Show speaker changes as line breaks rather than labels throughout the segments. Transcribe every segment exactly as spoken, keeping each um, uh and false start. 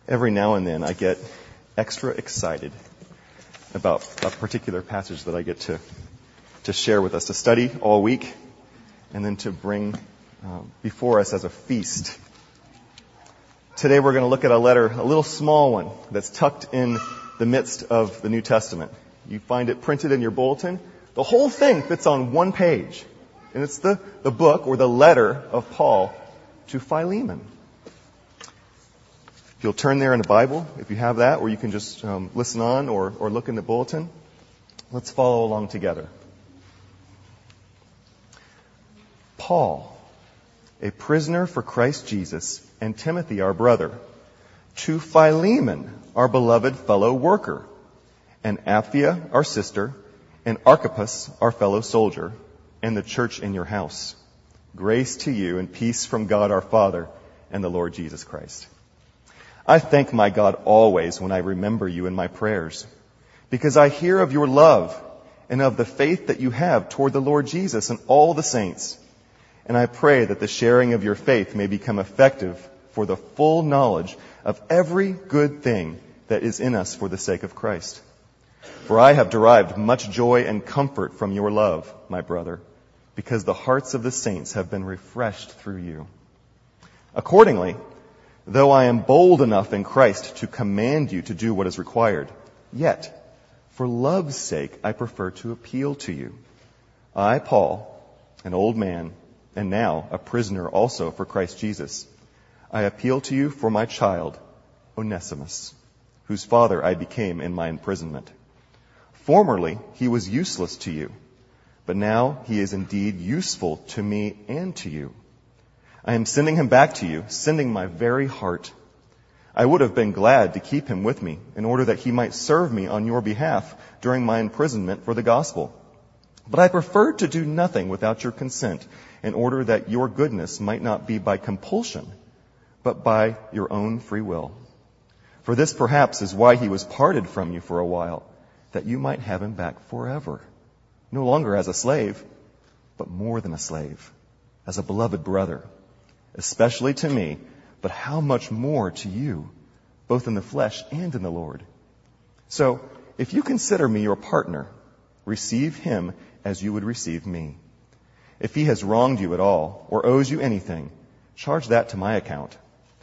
Every now and then I get extra excited about a particular passage that I get to, to share with us, to study all week, and then to bring uh, before us as a feast. Today we're going to look at a letter, a little small one, that's tucked in the midst of the New Testament. You find it printed in your bulletin. The whole thing fits on one page. And it's the, the book or the letter of Paul to Philemon. If you'll turn there in the Bible, if you have that, or you can just um, listen on or, or look in the bulletin, let's follow along together. Paul, a prisoner for Christ Jesus, and Timothy, our brother, to Philemon, our beloved fellow worker, and Apphia, our sister, and Archippus, our fellow soldier, and the church in your house. Grace to you and peace from God our Father and the Lord Jesus Christ. I thank my God always when I remember you in my prayers, because I hear of your love and of the faith that you have toward the Lord Jesus and all the saints. And I pray that the sharing of your faith may become effective for the full knowledge of every good thing that is in us for the sake of Christ. For I have derived much joy and comfort from your love, my brother, because the hearts of the saints have been refreshed through you. Accordingly, though I am bold enough in Christ to command you to do what is required, yet, for love's sake, I prefer to appeal to you. I, Paul, an old man, and now a prisoner also for Christ Jesus, I appeal to you for my child, Onesimus, whose father I became in my imprisonment. Formerly, he was useless to you, but now he is indeed useful to me and to you. I am sending him back to you, sending my very heart. I would have been glad to keep him with me in order that he might serve me on your behalf during my imprisonment for the gospel. But I preferred to do nothing without your consent, in order that your goodness might not be by compulsion, but by your own free will. For this perhaps is why he was parted from you for a while, that you might have him back forever, no longer as a slave, but more than a slave, as a beloved brother, especially to me, but how much more to you, both in the flesh and in the Lord. So, if you consider me your partner, receive him as you would receive me. If he has wronged you at all, or owes you anything, charge that to my account.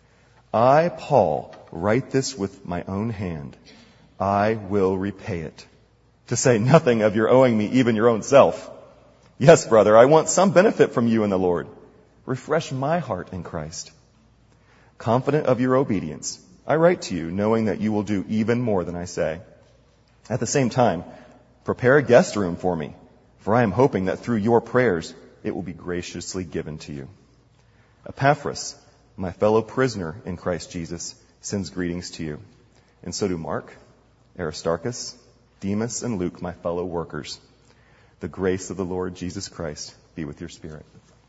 I, Paul, write this with my own hand. I will repay it. To say nothing of your owing me even your own self. Yes, brother, I want some benefit from you in the Lord. Refresh my heart in Christ. Confident of your obedience, I write to you, knowing that you will do even more than I say. At the same time, prepare a guest room for me, for I am hoping that through your prayers it will be graciously given to you. Epaphras, my fellow prisoner in Christ Jesus, sends greetings to you. And so do Mark, Aristarchus, Demas, and Luke, my fellow workers. The grace of the Lord Jesus Christ be with your spirit.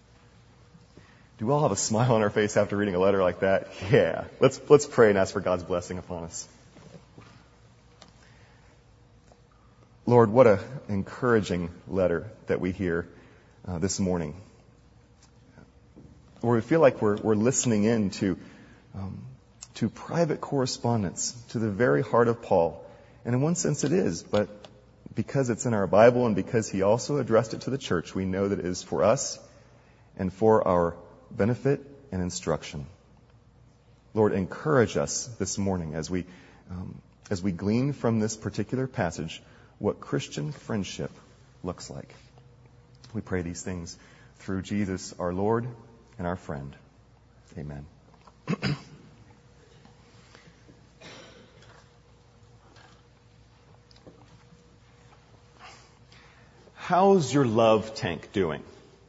Do we all have a smile on our face after reading a letter like that? Yeah. Let's, let's pray and ask for God's blessing upon us. Lord, what an encouraging letter that we hear uh, this morning. Where we feel like we're, we're listening in to, um, to private correspondence, to the very heart of Paul. And in one sense it is, but because it's in our Bible and because he also addressed it to the church, we know that it is for us and for our benefit and instruction. Lord, encourage us this morning as we, um, as we glean from this particular passage what Christian friendship looks like. We pray these things through Jesus, our Lord and our friend. Amen. How's your love tank doing?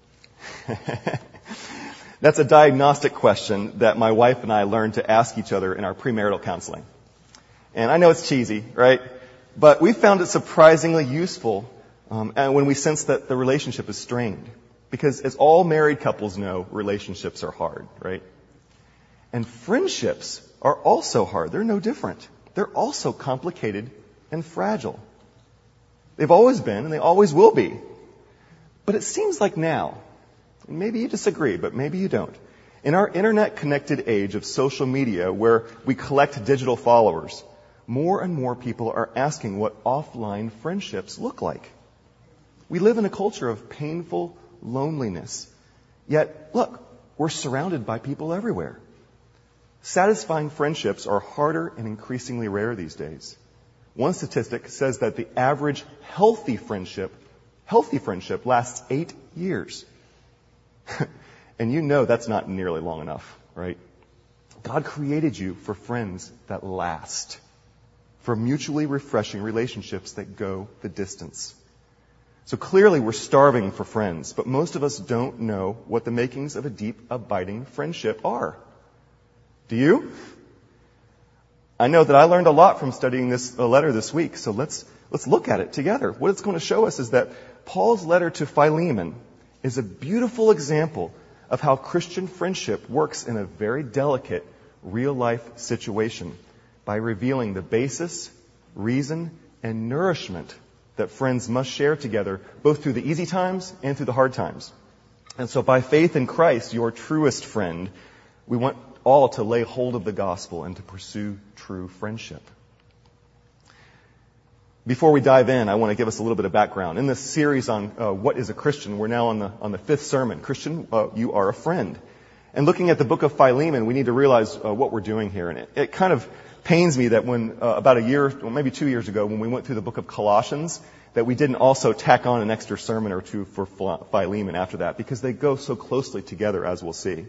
That's a diagnostic question that my wife and I learned to ask each other in our premarital counseling. And I know it's cheesy, right? But we found it surprisingly useful um, and when we sense that the relationship is strained. Because as all married couples know, relationships are hard, right? And friendships are also hard. They're no different. They're also complicated and fragile. They've always been, and they always will be. But it seems like now, and maybe you disagree, but maybe you don't, In our internet-connected age of social media where we collect digital followers, more and more people are asking what offline friendships look like. We live in a culture of painful loneliness. Yet, look, we're surrounded by people everywhere. Satisfying friendships are harder and increasingly rare these days. One statistic says that the average healthy friendship, healthy friendship lasts eight years. And you know that's not nearly long enough, right? God created you for friends that last, for mutually refreshing relationships that go the distance. So clearly we're starving for friends, but most of us don't know what the makings of a deep, abiding friendship are. Do you? I know that I learned a lot from studying this uh, letter this week, so let's let's look at it together. What it's going to show us is that Paul's letter to Philemon is a beautiful example of how Christian friendship works in a very delicate, real-life situation by revealing the basis, reason, and nourishment that friends must share together, both through the easy times and through the hard times. And so by faith in Christ, your truest friend, we want all to lay hold of the gospel and to pursue true friendship. Before we dive in, I want to give us a little bit of background. In this series on uh, what is a Christian, we're now on the on the fifth sermon. Christian, uh, you are a friend. And looking at the book of Philemon, we need to realize uh, what we're doing here. And it, it kind of pains me that when uh, about a year, well, maybe two years ago, when we went through the book of Colossians, that we didn't also tack on an extra sermon or two for Philemon after that, because they go so closely together, as we'll see.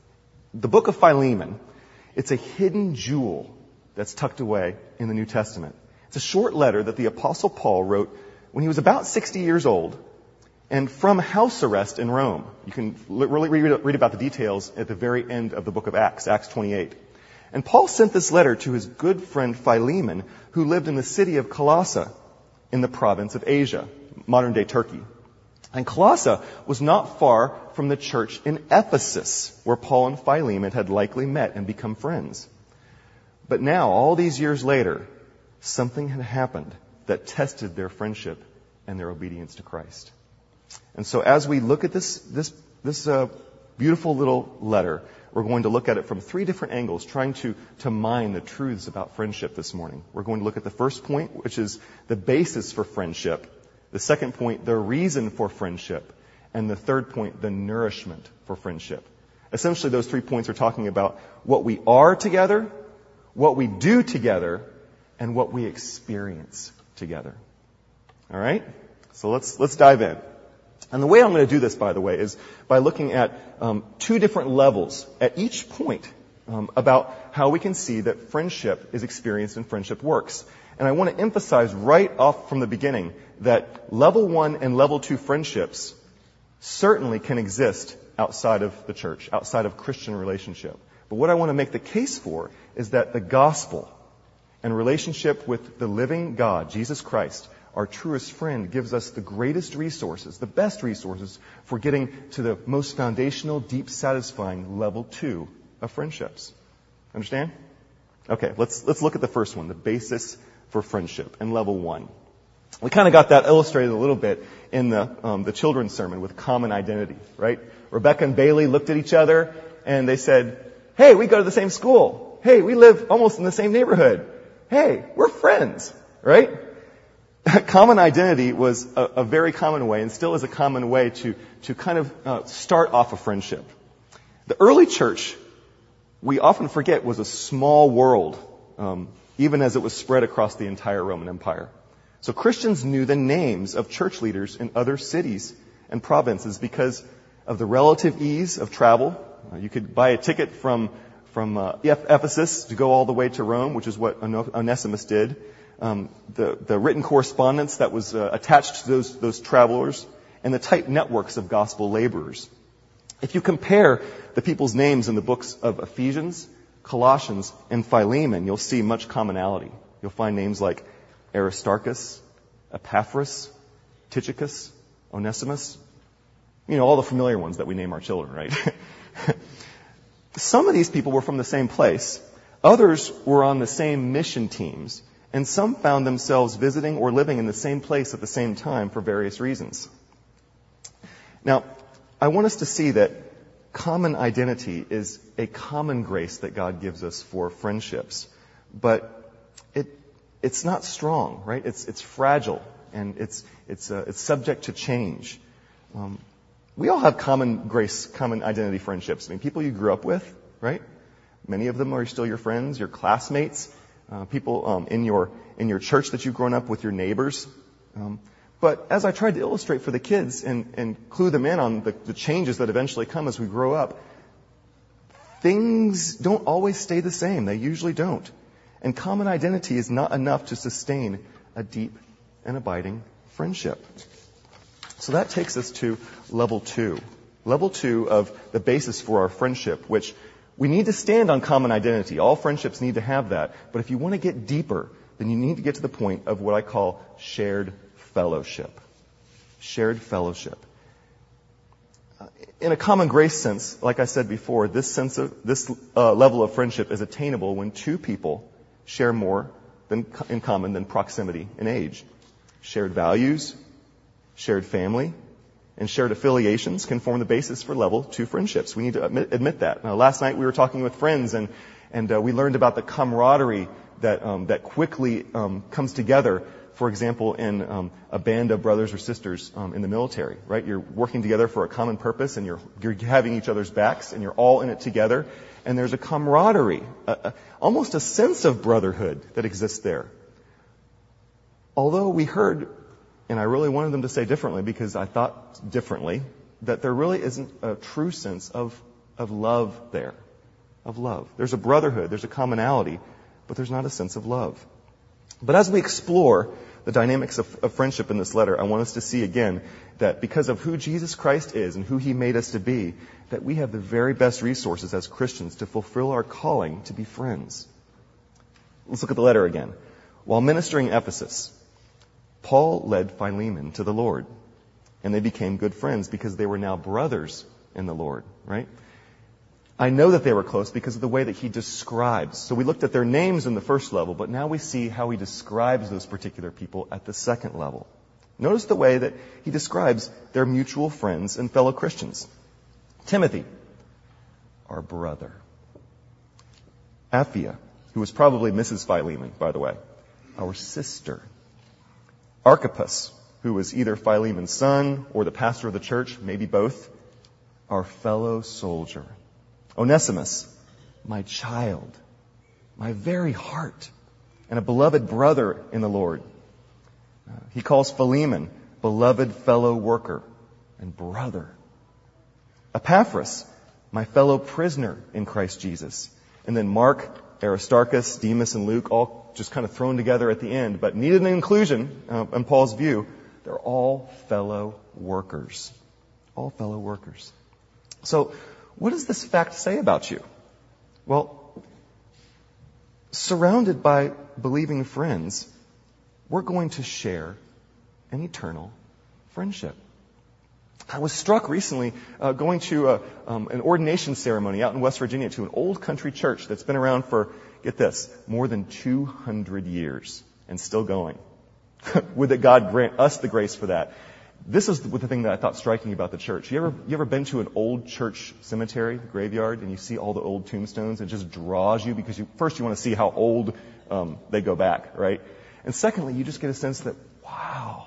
The book of Philemon, it's a hidden jewel that's tucked away in the New Testament. It's a short letter that the Apostle Paul wrote when he was about sixty years old and from house arrest in Rome. You can really read about the details at the very end of the book of Acts, Acts twenty-eight. And Paul sent this letter to his good friend Philemon, who lived in the city of Colossae in the province of Asia, modern-day Turkey. And Colossae was not far from the church in Ephesus, where Paul and Philemon had likely met and become friends. But now, all these years later, something had happened that tested their friendship and their obedience to Christ. And so as we look at this this this uh, beautiful little letter, we're going to look at it from three different angles, trying to, to mine the truths about friendship this morning. We're going to look at the first point, which is the basis for friendship. The second point, the reason for friendship. And the third point, the nourishment for friendship. Essentially, those three points are talking about what we are together, what we do together, and what we experience together. All right? So let's let's dive in. And the way I'm going to do this, by the way, is by looking at um, two different levels at each point um, about how we can see that friendship is experienced and friendship works. And I want to emphasize right off from the beginning that level one and level two friendships certainly can exist outside of the church, outside of Christian relationship. But what I want to make the case for is that the gospel and relationship with the living God, Jesus Christ, our truest friend, gives us the greatest resources, the best resources for getting to the most foundational, deep, satisfying level two of friendships. Understand? Okay, let's let's look at the first one, the basis for friendship, and level one. We kind of got that illustrated a little bit in the um, the children's sermon with common identity, right? Rebecca and Bailey looked at each other and they said, "Hey, we go to the same school. Hey, we live almost in the same neighborhood. Hey, we're friends," right? Common identity was a, a very common way, and still is a common way to to kind of uh, start off a friendship. The early church, we often forget, was a small world, um, even as it was spread across the entire Roman Empire. So Christians knew the names of church leaders in other cities and provinces because of the relative ease of travel. Uh, you could buy a ticket from from uh, Ephesus to go all the way to Rome, which is what Onesimus did. Um, the, the written correspondence that was uh, attached to those, those travelers, and the tight networks of gospel laborers. If you compare the people's names in the books of Ephesians, Colossians, and Philemon, you'll see much commonality. You'll find names like Aristarchus, Epaphras, Tychicus, Onesimus. You know, all the familiar ones that we name our children, right? Some of these people were from the same place. Others were on the same mission teams. And some found themselves visiting or living in the same place at the same time for various reasons. Now, I want us to see that common identity is a common grace that God gives us for friendships. But it it's not strong, right? It's it's fragile, and it's it's uh, it's subject to change. Um, we all have common grace, common identity friendships. I mean, people you grew up with, right? Many of them are still your friends, your classmates, uh, people um, in your in your church that you've grown up with, your neighbors. Um, but as I tried to illustrate for the kids and, and clue them in on the, the changes that eventually come as we grow up, things don't always stay the same. They usually don't. And common identity is not enough to sustain a deep and abiding friendship. So that takes us to level two. Level two of the basis for our friendship, which we need to stand on common identity. All friendships need to have that. But if you want to get deeper, then you need to get to the point of what I call shared fellowship. Shared fellowship. Uh, in a common grace sense, like I said before, this sense of this uh, level of friendship is attainable when two people share more than, in common than proximity in age. Shared values, shared family, and shared affiliations can form the basis for level two friendships. We need to admit, admit that. Now, last night we were talking with friends, and and uh, we learned about the camaraderie that um, that quickly um, comes together. For example, in um, a band of brothers or sisters um, in the military, right? You're working together for a common purpose, and you're you're having each other's backs, and you're all in it together. And there's a camaraderie, a, a, almost a sense of brotherhood that exists there. Although we heard, and I really wanted them to say differently because I thought differently, that there really isn't a true sense of of love there, of love. There's a brotherhood, there's a commonality, but there's not a sense of love. But as we explore the dynamics of, of friendship in this letter, I want us to see again that because of who Jesus Christ is and who He made us to be, that we have the very best resources as Christians to fulfill our calling to be friends. Let's look at the letter again. While ministering in Ephesus, Paul led Philemon to the Lord, and they became good friends because they were now brothers in the Lord, right? I know that they were close because of the way that he describes. So we looked at their names in the first level, but now we see how he describes those particular people at the second level. Notice the way that he describes their mutual friends and fellow Christians. Timothy, our brother. Apphia, who was probably Missus Philemon, by the way, our sister. Archippus, who was either Philemon's son or the pastor of the church, maybe both, our fellow soldier. Onesimus, my child, my very heart, and a beloved brother in the Lord. Uh, he calls Philemon, beloved fellow worker and brother. Epaphras, my fellow prisoner in Christ Jesus. And then Mark, Aristarchus, Demas, and Luke, all just kind of thrown together at the end, but needed an inclusion, uh, in Paul's view. They're all fellow workers. All fellow workers. So, what does this fact say about you? Well, surrounded by believing friends, we're going to share an eternal friendship. I was struck recently uh, going to a, um, an ordination ceremony out in West Virginia to an old country church that's been around for, get this, more than two hundred years and still going. Would that God grant us the grace for that. This is the thing that I thought striking about the church. You ever you ever been to an old church cemetery, graveyard, and you see all the old tombstones? It just draws you because you first you want to see how old um, they go back, right? And secondly, you just get a sense that, wow,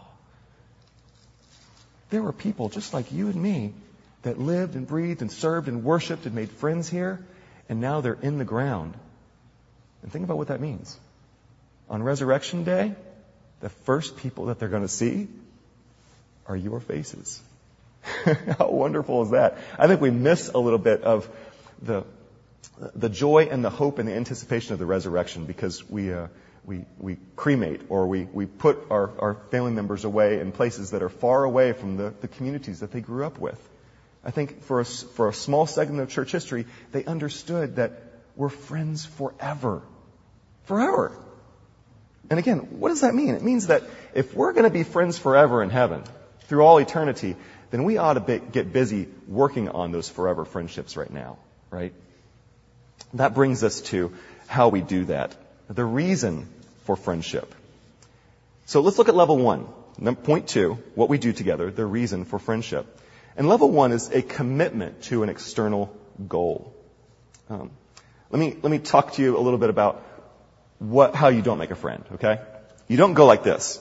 there were people just like you and me that lived and breathed and served and worshipped and made friends here, and now they're in the ground. And think about what that means. On Resurrection Day, the first people that they're going to see are your faces. How wonderful is that? I think we miss a little bit of the the joy and the hope and the anticipation of the resurrection because we uh, we we cremate or we we put our, our family members away in places that are far away from the, the communities that they grew up with. I think for a, for a small segment of church history, they understood that we're friends forever. Forever. And again, what does that mean? It means that if we're going to be friends forever in heaven, through all eternity, then we ought to be, get busy working on those forever friendships right now, right? That brings us to how we do that. The reason for friendship. So let's look at level one. Point two, what we do together, the reason for friendship. And level one is a commitment to an external goal. Um, let me let me talk to you a little bit about what how you don't make a friend, okay? You don't go like this.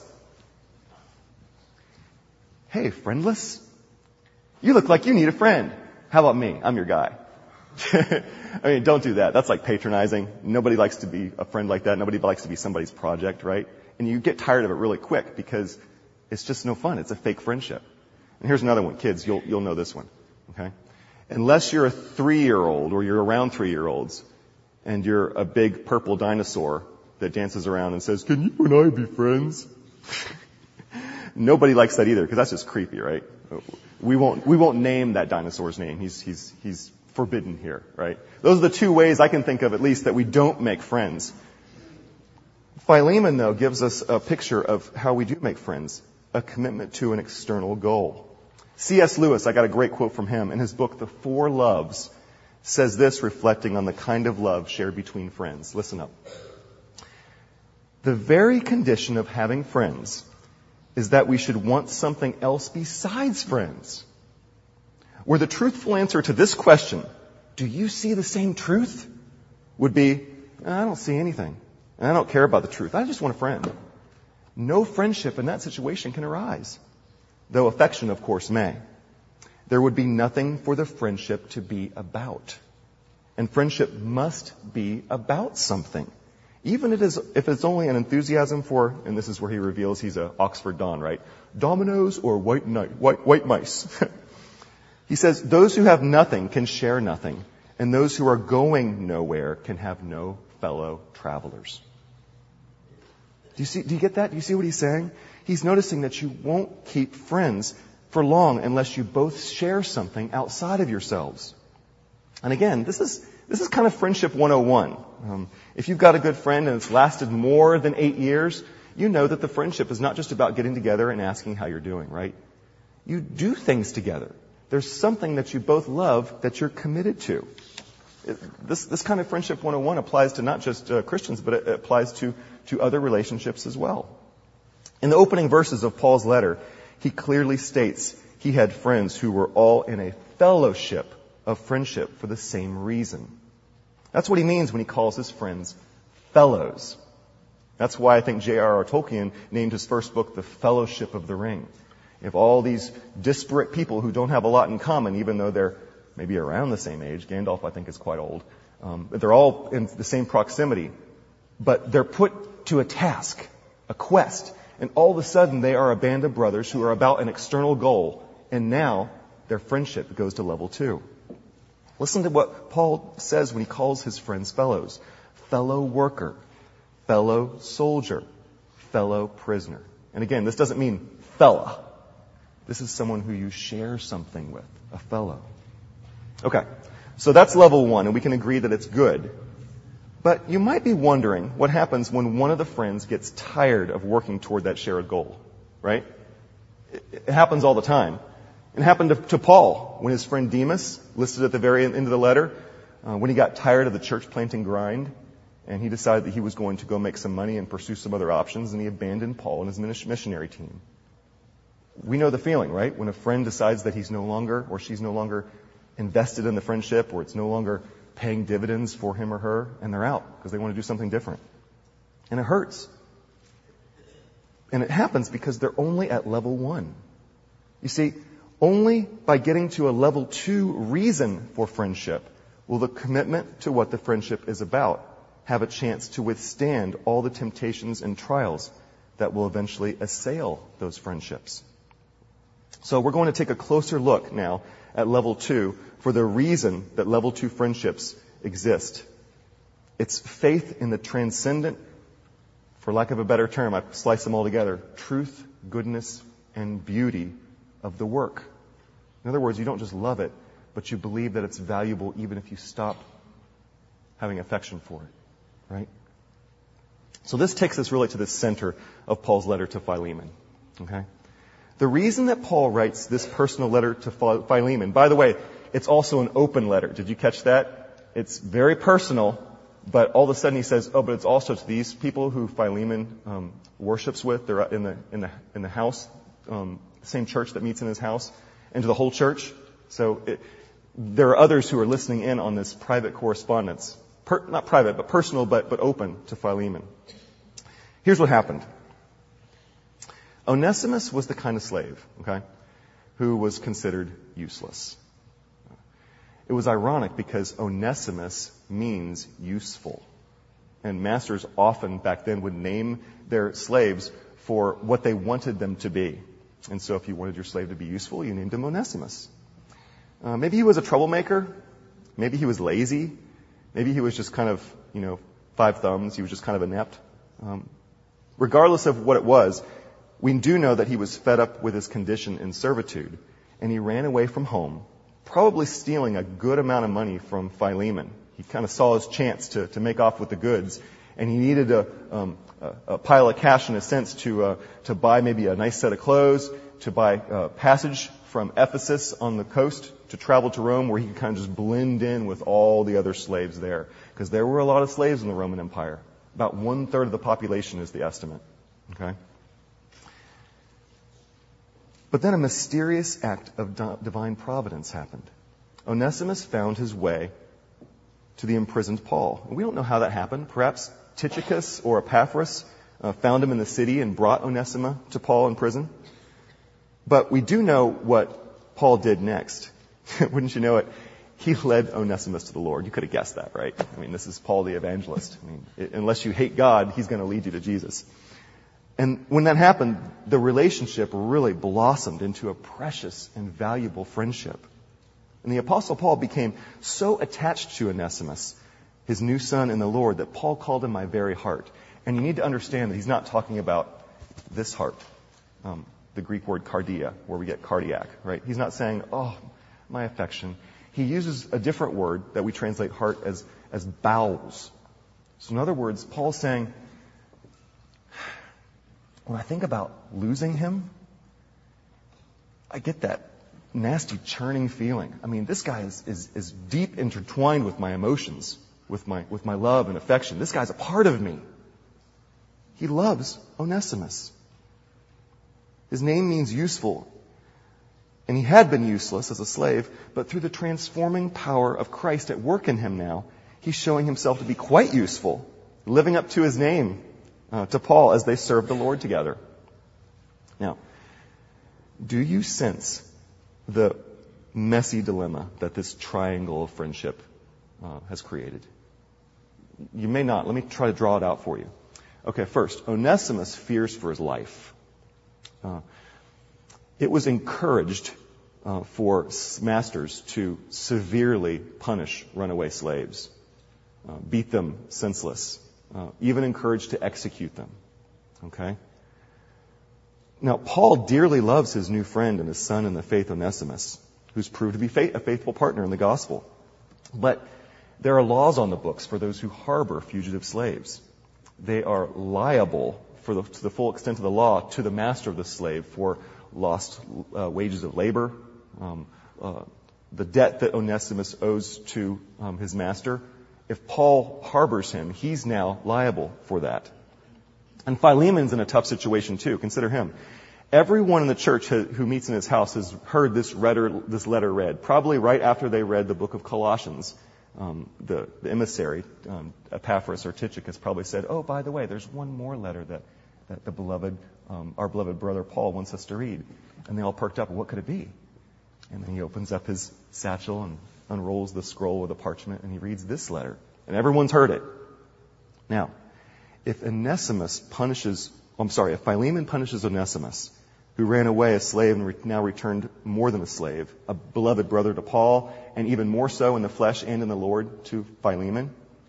Hey, friendless, you look like you need a friend. How about me? I'm your guy. I mean, don't do that. That's like patronizing. Nobody likes to be a friend like that. Nobody likes to be somebody's project, right? And you get tired of it really quick because it's just no fun. It's a fake friendship. And here's another one. Kids, you'll, you'll know this one. Okay? Unless you're a three-year-old or you're around three-year-olds and you're a big purple dinosaur that dances around and says, can you and I be friends? Nobody likes that either because that's just creepy, right? We won't, we won't name that dinosaur's name. He's, he's, he's forbidden here, right? Those are the two ways I can think of at least that we don't make friends. Philemon, though, gives us a picture of how we do make friends, a commitment to an external goal. C S Lewis, I got a great quote from him in his book, The Four Loves, says this reflecting on the kind of love shared between friends. Listen up. The very condition of having friends is that we should want something else besides friends. Where the truthful answer to this question, do you see the same truth? Would be, I don't see anything. And I don't care about the truth. I just want a friend. No friendship in that situation can arise. Though affection, of course, may. There would be nothing for the friendship to be about. And friendship must be about something. Even it is, if it's only an enthusiasm for, and this is where he reveals he's a Oxford Don, right? Dominoes or white, night, white, white mice. He says, those who have nothing can share nothing, and those who are going nowhere can have no fellow travelers. Do you see, do you get that? Do you see what he's saying? He's noticing that you won't keep friends for long unless you both share something outside of yourselves. And again, this is, this is kind of friendship one oh one. Um, if you've got a good friend and it's lasted more than eight years, you know that the friendship is not just about getting together and asking how you're doing, right? You do things together. There's something that you both love that you're committed to. It, this, this kind of friendship one oh one applies to not just uh, Christians, but it, it applies to, to other relationships as well. In the opening verses of Paul's letter, he clearly states he had friends who were all in a fellowship of friendship for the same reason. That's what he means when he calls his friends fellows. That's why I think J R R Tolkien named his first book The Fellowship of the Ring. If all these disparate people who don't have a lot in common, even though they're maybe around the same age, Gandalf I think is quite old, um, but they're all in the same proximity, but they're put to a task, a quest, and all of a sudden they are a band of brothers who are about an external goal, and now their friendship goes to level two. Listen to what Paul says when he calls his friends fellows. Fellow worker, fellow soldier, fellow prisoner. And again, this doesn't mean fella. This is someone who you share something with, a fellow. Okay, so that's level one, and we can agree that it's good. But you might be wondering what happens when one of the friends gets tired of working toward that shared goal, right? It, it happens all the time. It happened to, to Paul when his friend Demas, listed at the very end of the letter, uh, when he got tired of the church planting grind, and he decided that he was going to go make some money and pursue some other options, and he abandoned Paul and his missionary team. We know the feeling, right? When a friend decides that he's no longer or she's no longer invested in the friendship, or it's no longer paying dividends for him or her, and they're out because they want to do something different. And it hurts. And it happens because they're only at level one. You see, only by getting to a level two reason for friendship will the commitment to what the friendship is about have a chance to withstand all the temptations and trials that will eventually assail those friendships. So we're going to take a closer look now at level two for the reason that level two friendships exist. It's faith in the transcendent, for lack of a better term, I slice them all together, truth, goodness, and beauty of the work. In other words, you don't just love it, but you believe that it's valuable even if you stop having affection for it, right? So this takes us really to the center of Paul's letter to Philemon, okay? The reason that Paul writes this personal letter to Philemon, by the way, it's also an open letter. Did you catch that? It's very personal, but all of a sudden he says, oh, but it's also to these people who Philemon um, worships with. They're in the in the in the house, um, same church that meets in his house, and to the whole church. So it, there are others who are listening in on this private correspondence. Per, not private, but personal, but, but open to Philemon. Here's what happened. Onesimus was the kind of slave, okay, who was considered useless. It was ironic because Onesimus means useful. And masters often back then would name their slaves for what they wanted them to be. And so if you wanted your slave to be useful, you named him Onesimus. Uh, maybe he was a troublemaker. Maybe he was lazy. Maybe he was just kind of, you know, five thumbs. He was just kind of inept. Um, regardless of what it was, we do know that he was fed up with his condition in servitude, and he ran away from home, probably stealing a good amount of money from Philemon. He kind of saw his chance to, to make off with the goods, and he needed a, um, a, a pile of cash, in a sense, to uh, to buy maybe a nice set of clothes, to buy uh, passage from Ephesus on the coast to travel to Rome, where he could kind of just blend in with all the other slaves there, because there were a lot of slaves in the Roman Empire. About one third of the population is the estimate. Okay. But then a mysterious act of divine providence happened. Onesimus found his way to the imprisoned Paul. We don't know how that happened. Perhaps Tychicus or Epaphras uh, found him in the city and brought Onesimus to Paul in prison. But we do know what Paul did next. Wouldn't you know it? He led Onesimus to the Lord. You could have guessed that, right? I mean, this is Paul the evangelist. I mean, it, unless you hate God, he's going to lead you to Jesus. And when that happened, the relationship really blossomed into a precious and valuable friendship. And the Apostle Paul became so attached to Onesimus, his new son in the Lord, that Paul called him my very heart. And you need to understand that he's not talking about this heart, um, the Greek word cardia, where we get cardiac, right? He's not saying, oh, my affection. He uses a different word that we translate heart as, as bowels. So in other words, Paul's saying, when I think about losing him, I get that nasty churning feeling. I mean, this guy is, is, is deep intertwined with my emotions, with my, with my love and affection. This guy's a part of me. He loves Onesimus. His name means useful. And he had been useless as a slave, but through the transforming power of Christ at work in him now, he's showing himself to be quite useful, living up to his name. Uh, to Paul as they serve the Lord together. Now, do you sense the messy dilemma that this triangle of friendship uh, has created? You may not. Let me try to draw it out for you. Okay, first, Onesimus fears for his life. Uh, it was encouraged uh, for masters to severely punish runaway slaves, uh, beat them senseless. Uh, even encouraged to execute them. Okay? Now, Paul dearly loves his new friend and his son in the faith, Onesimus, who's proved to be fa- a faithful partner in the gospel. But there are laws on the books for those who harbor fugitive slaves. They are liable, for the, to the full extent of the law, to the master of the slave for lost uh, wages of labor, um, uh, the debt that Onesimus owes to um, his master. If Paul harbors him, he's now liable for that. And Philemon's in a tough situation too. Consider him. Everyone in the church who meets in his house has heard this letter, this letter read, probably right after they read the book of Colossians. Um, the, the emissary, um, Epaphras or Tychicus, probably said, oh, by the way, there's one more letter that, that the beloved, um, our beloved brother Paul wants us to read. And they all perked up. What could it be? And then he opens up his satchel and unrolls the scroll with a parchment, and he reads this letter. And everyone's heard it. Now, if Onesimus punishes, I'm sorry, if Philemon punishes Onesimus, who ran away a slave and re- now returned more than a slave, a beloved brother to Paul, and even more so in the flesh and in the Lord to Philemon,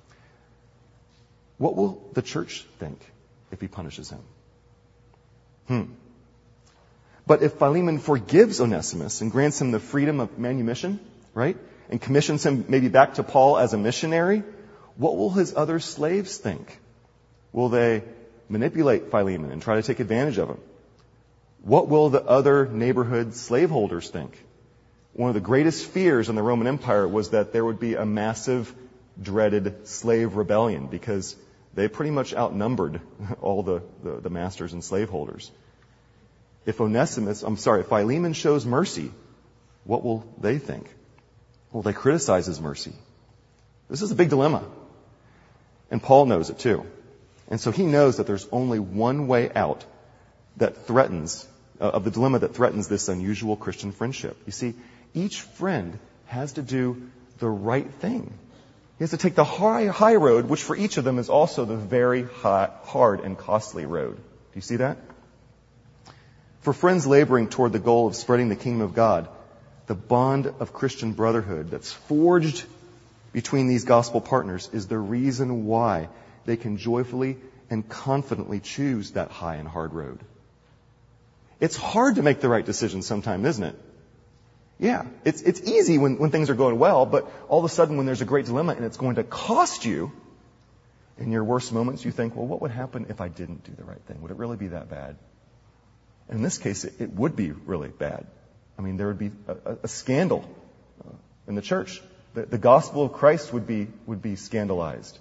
what will the church think if he punishes him? Hmm. But if Philemon forgives Onesimus and grants him the freedom of manumission, right, and commissions him maybe back to Paul as a missionary, what will his other slaves think? Will they manipulate Philemon and try to take advantage of him? What will the other neighborhood slaveholders think? One of the greatest fears in the Roman Empire was that there would be a massive, dreaded slave rebellion because they pretty much outnumbered all the, the, the masters and slaveholders. If Onesimus, I'm sorry, if Philemon shows mercy What will they think? Will they criticize his mercy? This is a big dilemma. And Paul knows it too. And so he knows that there's only one way out that threatens, uh, of the dilemma that threatens this unusual Christian friendship. You see, each friend has to do the right thing. He has to take the high, high road, which for each of them is also the very high, hard and costly road. Do you see that? For friends laboring toward the goal of spreading the kingdom of God, the bond of Christian brotherhood that's forged between these gospel partners is the reason why they can joyfully and confidently choose that high and hard road. It's hard to make the right decision sometimes, isn't it? Yeah, it's it's easy when, when things are going well, but all of a sudden when there's a great dilemma and it's going to cost you, in your worst moments you think, well, what would happen if I didn't do the right thing? Would it really be that bad? And in this case, it, it would be really bad. I mean, there would be a, a scandal uh, in the church. The, the gospel of Christ would be would be scandalized.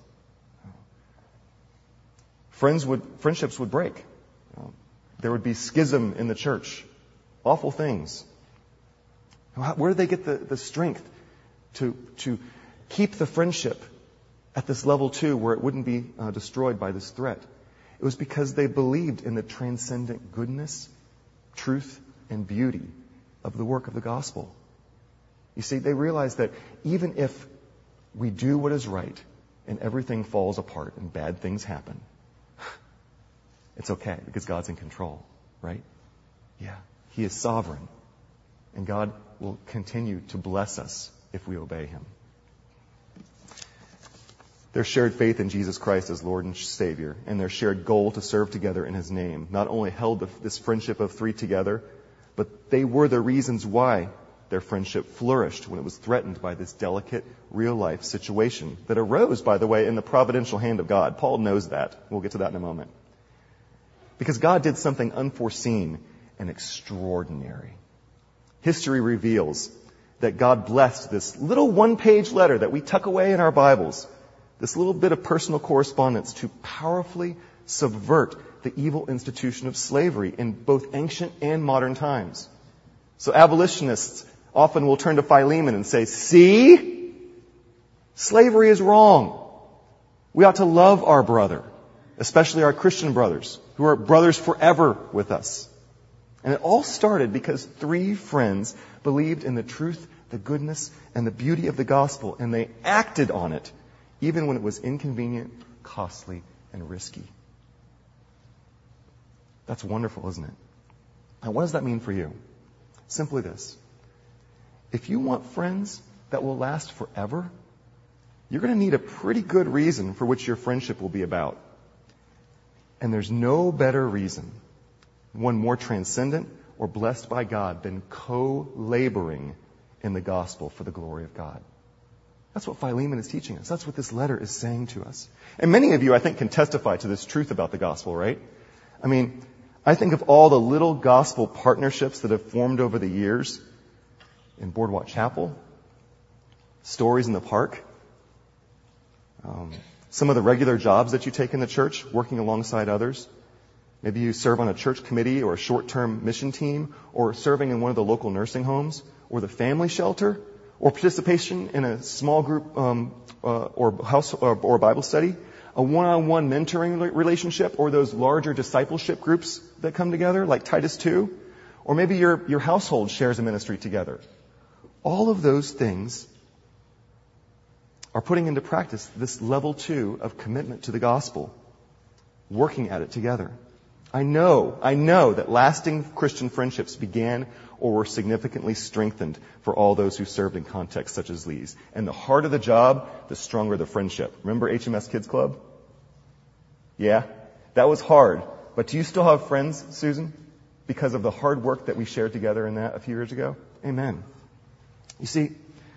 Friends would friendships would break. Uh, there would be schism in the church. Awful things. How, where do they get the, the strength to to keep the friendship at this level two, where it wouldn't be uh, destroyed by this threat? It was because they believed in the transcendent goodness, truth, and beauty of the work of the gospel. You see, they realized that even if we do what is right and everything falls apart and bad things happen, it's okay because God's in control, right? Yeah, He is sovereign. And God will continue to bless us if we obey Him. Their shared faith in Jesus Christ as Lord and Savior and their shared goal to serve together in His name not only held this friendship of three together, but they were the reasons why their friendship flourished when it was threatened by this delicate, real-life situation that arose, by the way, in the providential hand of God. Paul knows that. We'll get to that in a moment. Because God did something unforeseen and extraordinary. History reveals that God blessed this little one-page letter that we tuck away in our Bibles, this little bit of personal correspondence, to powerfully subvert the evil institution of slavery in both ancient and modern times. So abolitionists often will turn to Philemon and say, see, slavery is wrong. We ought to love our brother, especially our Christian brothers, who are brothers forever with us. And it all started because three friends believed in the truth, the goodness, and the beauty of the gospel, and they acted on it, even when it was inconvenient, costly, and risky. That's wonderful, isn't it? Now, what does that mean for you? Simply this. If you want friends that will last forever, you're going to need a pretty good reason for which your friendship will be about. And there's no better reason, one more transcendent or blessed by God, than co-laboring in the gospel for the glory of God. That's what Philemon is teaching us. That's what this letter is saying to us. And many of you, I think, can testify to this truth about the gospel, right? I mean, I think of all the little gospel partnerships that have formed over the years in Boardwalk Chapel, Stories in the Park, um, some of the regular jobs that you take in the church, working alongside others. Maybe you serve on a church committee or a short-term mission team, or serving in one of the local nursing homes, or the family shelter, or participation in a small group um, uh, or house or, or Bible study, a one-on-one mentoring relationship, or those larger discipleship groups that come together, like Titus two, or maybe your your household shares a ministry together. All of those things are putting into practice this level two of commitment to the gospel, working at it together. I know, I know that lasting Christian friendships began or were significantly strengthened for all those who served in contexts such as these. And the harder the job, the stronger the friendship. Remember H M S Kids Club? Yeah? That was hard. But do you still have friends, Susan? Because of the hard work that we shared together in that a few years ago? Amen. You see,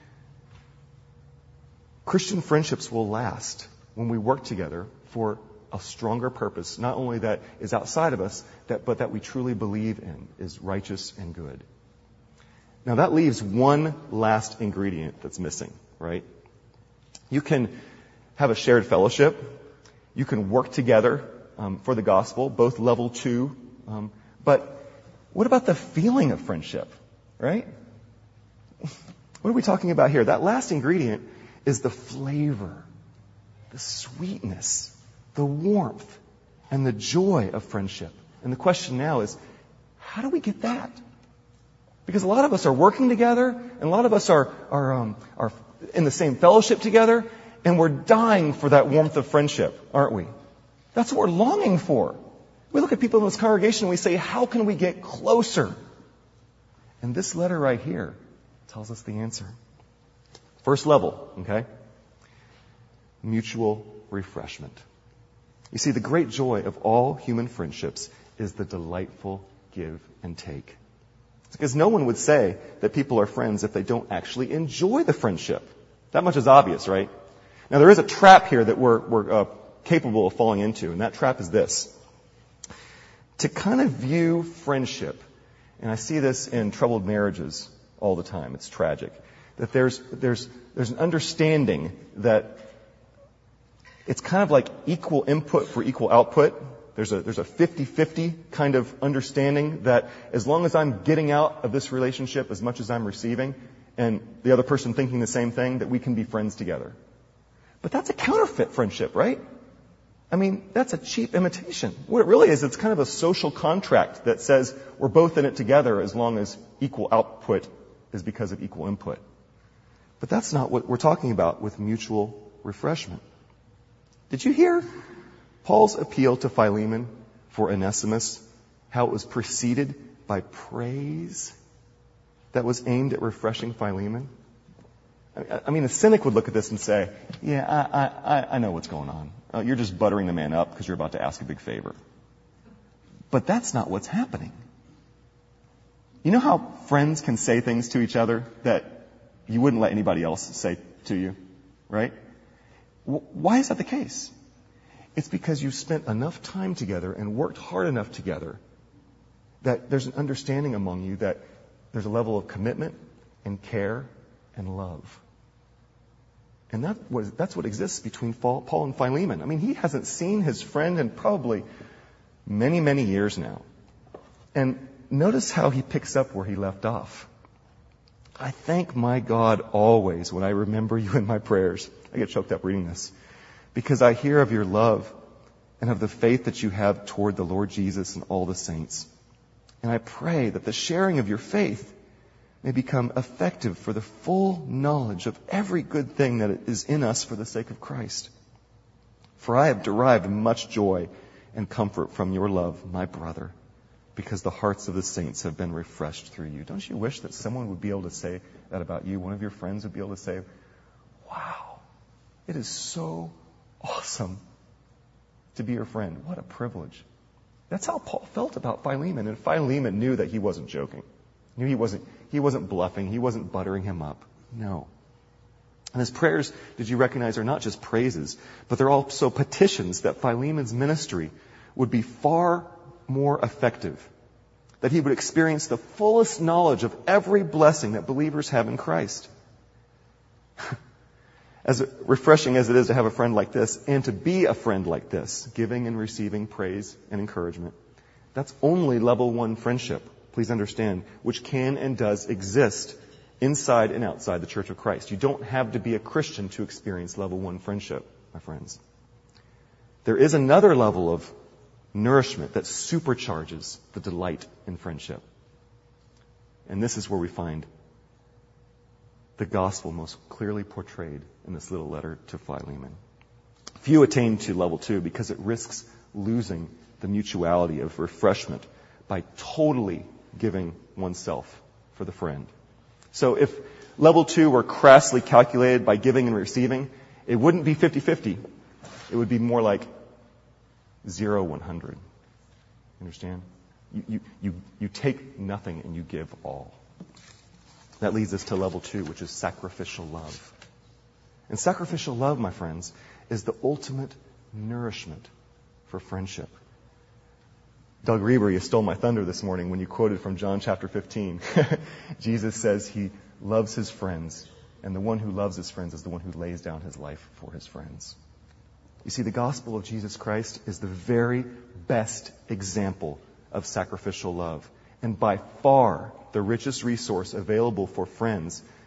Christian friendships will last when we work together for a stronger purpose, not only that is outside of us, that, but that we truly believe in is righteous and good. Now that leaves one last ingredient that's missing, right? You can have a shared fellowship. You can work together um, for the gospel, both level two. Um, but what about the feeling of friendship, right? what are we talking about here? That last ingredient is the flavor, the sweetness, the warmth, and the joy of friendship. And the question now is, how do we get that? Because a lot of us are working together, and a lot of us are, are, um, are in the same fellowship together, and we're dying for that warmth of friendship, aren't we? That's what we're longing for. We look at people in this congregation and we say, how can we get closer? And this letter right here tells us the answer. First level, okay? Mutual refreshment. You see, the great joy of all human friendships is the delightful give and take. Because no one would say that people are friends if they don't actually enjoy the friendship. That much is obvious, right? Now, there is a trap here that we're, we're uh, capable of falling into, and that trap is this. To kind of view friendship, and I see this in troubled marriages all the time, it's tragic, that there's, there's, there's an understanding that it's kind of like equal input for equal output. There's a, there's a fifty-fifty kind of understanding that as long as I'm getting out of this relationship as much as I'm receiving, and the other person thinking the same thing, that we can be friends together. But that's a counterfeit friendship, right? I mean, that's a cheap imitation. What it really is, it's kind of a social contract that says we're both in it together as long as equal output is because of equal input. But that's not what we're talking about with mutual refreshment. Did you hear Paul's appeal to Philemon for Onesimus, how it was preceded by praise that was aimed at refreshing Philemon? I mean, a cynic would look at this and say, yeah, I, I, I know what's going on. Uh, you're just buttering the man up because you're about to ask a big favor. But that's not what's happening. You know how friends can say things to each other that you wouldn't let anybody else say to you, right? W- why is that the case? It's because you've spent enough time together and worked hard enough together that there's an understanding among you that there's a level of commitment and care and love. And that was, that's what exists between Paul and Philemon. I mean, he hasn't seen his friend in probably many, many years now. And notice how he picks up where he left off. I thank my God always when I remember you in my prayers. I get choked up reading this. Because I hear of your love and of the faith that you have toward the Lord Jesus and all the saints. And I pray that the sharing of your faith may become effective for the full knowledge of every good thing that is in us for the sake of Christ. For I have derived much joy and comfort from your love, my brother, because the hearts of the saints have been refreshed through you. Don't you wish that someone would be able to say that about you? One of your friends would be able to say, wow, it is so awesome to be your friend. What a privilege. That's how Paul felt about Philemon, and Philemon knew that he wasn't joking. Knew he wasn't he wasn't bluffing, he wasn't buttering him up. No. And his prayers, did you recognize, are not just praises, but they're also petitions that Philemon's ministry would be far more effective, that he would experience the fullest knowledge of every blessing that believers have in Christ. As refreshing as it is to have a friend like this, and to be a friend like this, giving and receiving praise and encouragement, that's only level one friendship, please understand, which can and does exist inside and outside the Church of Christ. You don't have to be a Christian to experience level one friendship, my friends. There is another level of nourishment that supercharges the delight in friendship. And this is where we find the gospel most clearly portrayed in this little letter to Philemon. Few attain to level two because it risks losing the mutuality of refreshment by totally giving oneself for the friend. So if level two were crassly calculated by giving and receiving, it wouldn't be fifty-fifty. It would be more like zero one hundred. Understand? You, you, you, you take nothing and you give all. That leads us to level two, which is sacrificial love. And sacrificial love, my friends, is the ultimate nourishment for friendship. Doug Reber, you stole my thunder this morning when you quoted from John chapter fifteen. Jesus says he loves his friends, and the one who loves his friends is the one who lays down his life for his friends. You see, the gospel of Jesus Christ is the very best example of sacrificial love, and by far the richest resource available for friends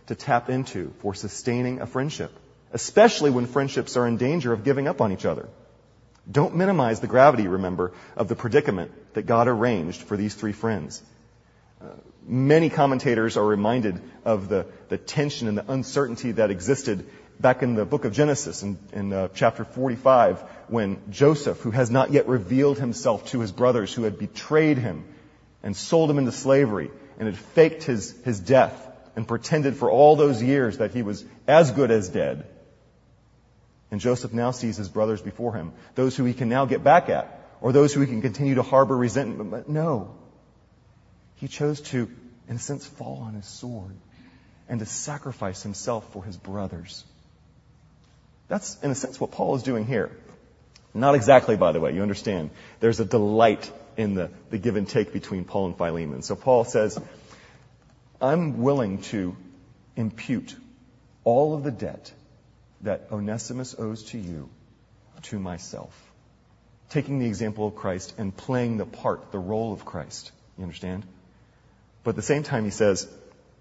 to tap into for sustaining a friendship, especially when friendships are in danger of giving up on each other. Don't minimize the gravity, remember, of the predicament that God arranged for these three friends. Uh, many commentators are reminded of the, the tension and the uncertainty that existed back in the book of Genesis in, in uh, chapter forty-five, when Joseph, who has not yet revealed himself to his brothers, who had betrayed him and sold him into slavery and had faked his, his death and pretended for all those years that he was as good as dead. And Joseph now sees his brothers before him, those who he can now get back at, or those who he can continue to harbor resentment. But no, he chose to, in a sense, fall on his sword and to sacrifice himself for his brothers. That's, in a sense, what Paul is doing here. Not exactly, by the way, you understand. There's a delight in the, the give and take between Paul and Philemon. So Paul says, I'm willing to impute all of the debt that Onesimus owes to you to myself. Taking the example of Christ and playing the part, the role of Christ. You understand? But at the same time he says,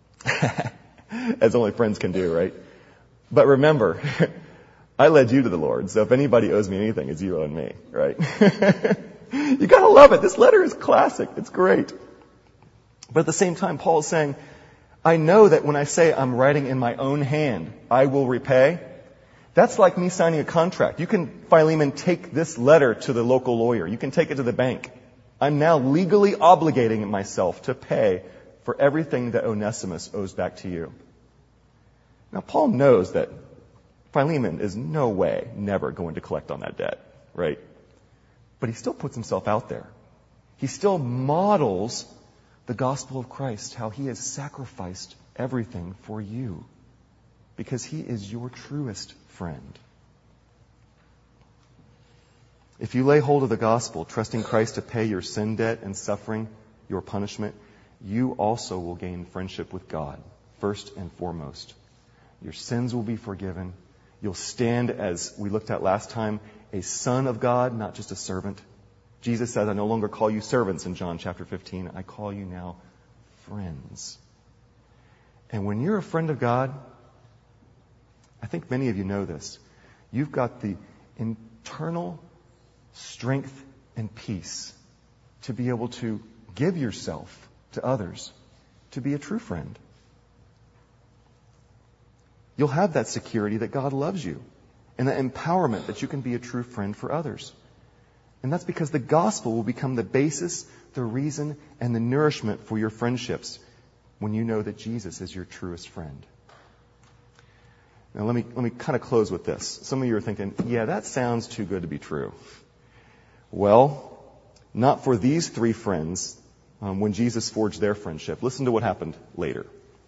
as only friends can do, right? But remember, I led you to the Lord, so if anybody owes me anything, it's you and me, right? You gotta love it. This letter is classic. It's great. But at the same time, Paul is saying, I know that when I say I'm writing in my own hand, I will repay. That's like me signing a contract. You can, Philemon, take this letter to the local lawyer. You can take it to the bank. I'm now legally obligating myself to pay for everything that Onesimus owes back to you. Now, Paul knows that Philemon is no way never going to collect on that debt, right? But he still puts himself out there. He still models the gospel of Christ, how he has sacrificed everything for you, because he is your truest friend. If you lay hold of the gospel, trusting Christ to pay your sin debt and suffering your punishment, you also will gain friendship with God, first and foremost. Your sins will be forgiven. You'll stand, as we looked at last time, a son of God, not just a servant. Jesus says, I no longer call you servants in John chapter fifteen. I call you now friends. And when you're a friend of God, I think many of you know this, you've got the internal strength and peace to be able to give yourself to others, to be a true friend. You'll have that security that God loves you and that empowerment that you can be a true friend for others. And that's because the gospel will become the basis, the reason, and the nourishment for your friendships when you know that Jesus is your truest friend. Now let me let me kind of close with this. Some of you are thinking, yeah, that sounds too good to be true. Well, not for these three friends um, when Jesus forged their friendship. Listen to what happened later.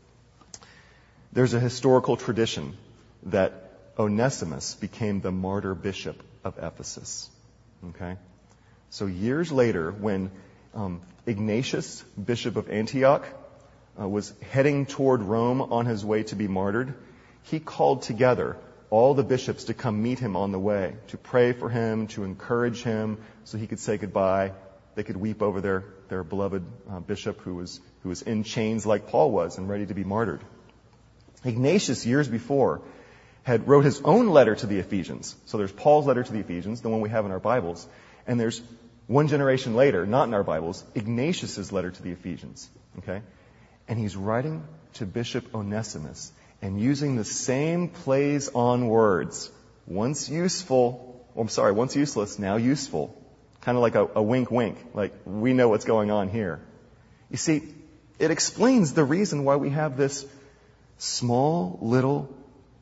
There's a historical tradition that Onesimus became the martyr bishop of Ephesus. Okay? So years later, when um, Ignatius, bishop of Antioch, uh, was heading toward Rome on his way to be martyred, he called together all the bishops to come meet him on the way, to pray for him, to encourage him, so he could say goodbye. They could weep over their, their beloved uh, bishop who was, who was in chains like Paul was and ready to be martyred. Ignatius, years before, had wrote his own letter to the Ephesians. So there's Paul's letter to the Ephesians, the one we have in our Bibles. And there's one generation later, not in our Bibles, Ignatius' letter to the Ephesians. Okay? And he's writing to Bishop Onesimus and using the same plays on words. Once useful, oh, I'm sorry, once useless, now useful. Kind of like a, a wink wink, like we know what's going on here. You see, it explains the reason why we have this small, little,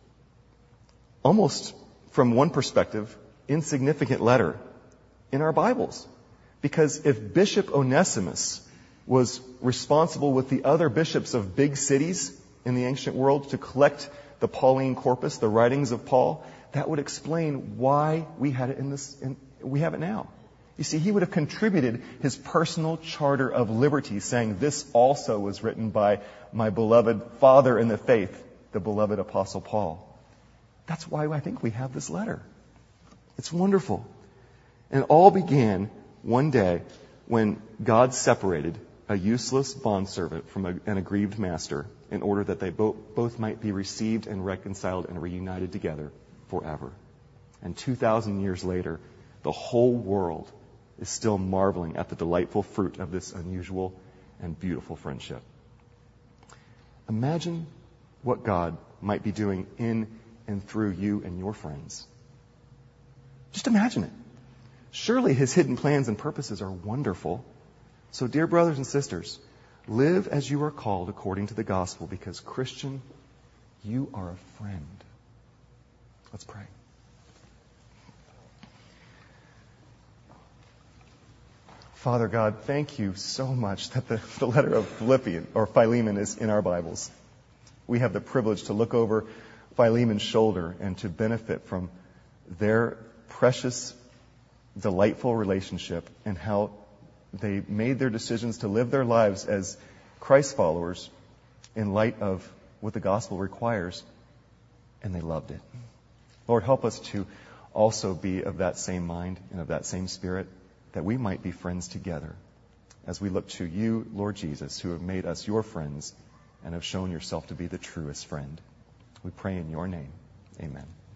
almost from one perspective, insignificant letter in our Bibles. Because if Bishop Onesimus was responsible with the other bishops of big cities in the ancient world to collect the Pauline corpus, the writings of Paul, that would explain why we had it in this, in, we have it now. You see, he would have contributed his personal charter of liberty, saying, this also was written by my beloved father in the faith, the beloved Apostle Paul. That's why I think we have this letter. It's wonderful. And it all began one day when God separated a useless bondservant from a, an aggrieved master, in order that they bo- both might be received and reconciled and reunited together forever. And two thousand years later, the whole world is still marveling at the delightful fruit of this unusual and beautiful friendship. Imagine what God might be doing in and through you and your friends. Just imagine it. Surely his hidden plans and purposes are wonderful. So, dear brothers and sisters, live as you are called according to the gospel, because, Christian, you are a friend. Let's pray. Father God, thank you so much that the, the letter of Philippians or Philemon is in our Bibles. We have the privilege to look over Philemon's shoulder and to benefit from their precious, delightful relationship and how they made their decisions to live their lives as Christ followers in light of what the gospel requires, and they loved it. Lord, help us to also be of that same mind and of that same spirit, that we might be friends together as we look to you, Lord Jesus, who have made us your friends and have shown yourself to be the truest friend. We pray in your name. Amen.